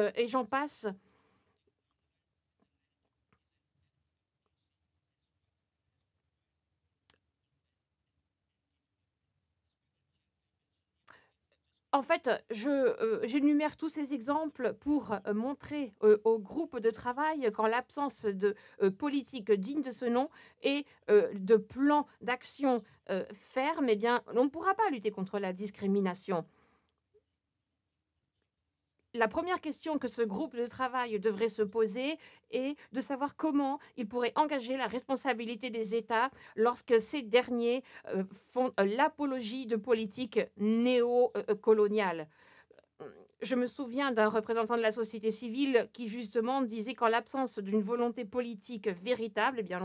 et j'en passe. En fait, j'énumère tous ces exemples pour, montrer, au groupe de travail qu'en l'absence de, politique digne de ce nom et de plan d'action, ferme, eh bien, on ne pourra pas lutter contre la discrimination. La première question que ce groupe de travail devrait se poser est de savoir comment il pourrait engager la responsabilité des États lorsque ces derniers, font, l'apologie de politiques néo je me souviens d'un représentant de la société civile qui justement disait qu'en l'absence d'une volonté politique véritable, eh bien